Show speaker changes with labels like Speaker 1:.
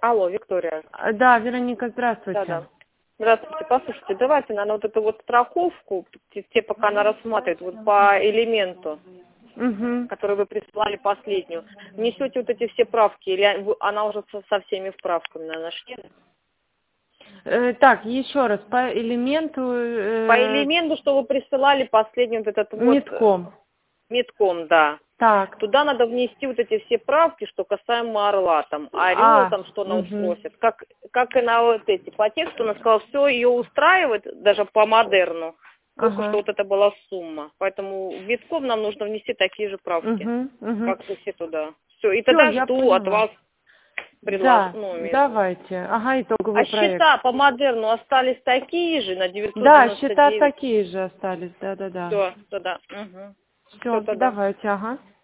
Speaker 1: Алло, Виктория.
Speaker 2: Да, Вероника, здравствуйте.
Speaker 1: Да-да. Здравствуйте. Послушайте, давайте, наверное, вот эту вот страховку, те пока она рассматривает, вот по элементу, который вы присылали последнюю, внесете вот эти все правки, или она уже со всеми вправками, наверное, нашли?
Speaker 2: Так, еще раз, по элементу...
Speaker 1: По элементу, что вы присылали последний вот этот вот...
Speaker 2: Метком.
Speaker 1: Метком, да.
Speaker 2: Так.
Speaker 1: Туда надо внести вот эти все правки, что касаемо орла, там, орел, там, что она просит. Как и на вот эти, по тексту она сказала, все ее устраивает, даже по модерну, только что вот это была сумма. Поэтому метком нам нужно внести такие же правки, как все туда. Все, и тогда жду от вас предложение.
Speaker 2: Да, давайте. Ага, итоговый проект.
Speaker 1: Счета по модерну остались такие же, на 999?
Speaker 2: Да, счета такие же остались, да.
Speaker 1: Все, тогда.
Speaker 2: Все, давайте, ага.